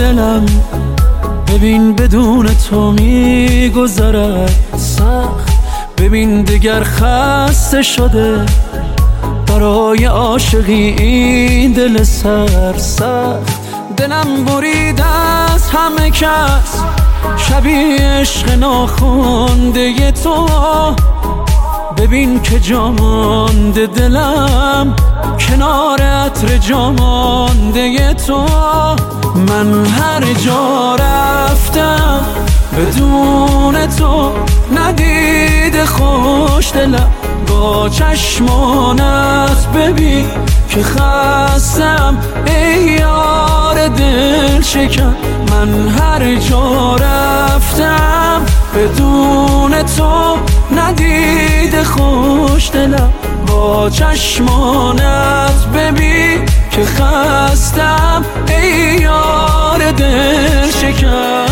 دلم ببین بدون تو میگذرد سخت، ببین دیگر خسته شده برای عاشقی این دل سرسخت. دلم برید از همه کس شبیه عشق ناخونده تو، ببین که جا مانده دلم کنار عطر جا مانده تو. من هر جا رفتم بدون تو ندیده خوش دلم، با چشمانت ببین که خستم ای یار دل شکن. من هر جا رفتم بدون تو ندیده خوش دلم، با چشمانت ببین که خستم ای یار دل شکن.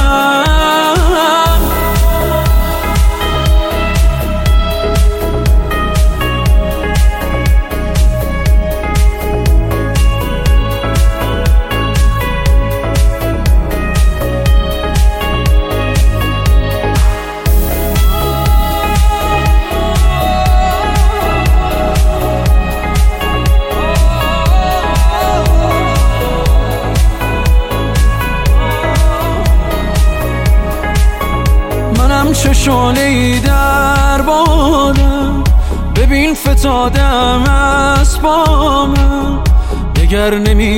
چه شعله‌ای در بادم ببین فتادم از بامم، دگر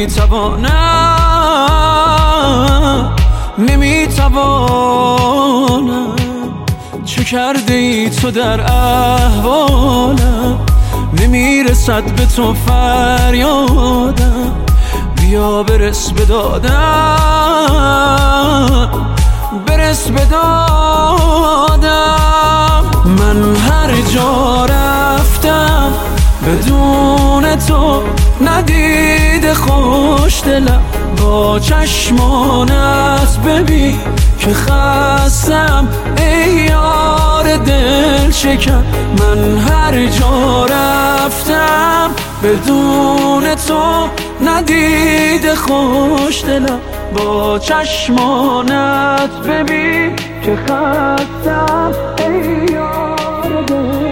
نمیتوانم. چه کرده ای تو در احوالم، نمیرسد به تو فریادم، بیا برس به دادم، برس به دادم. من هر جا رفتم بدون تو ندیده خوش دلم، با چشمانت ببین که خستم ای یار دل شکن. من هر جا رفتم بدون تو ندیده خوش دلم، با چشمانت ببین که خستم ای یار دل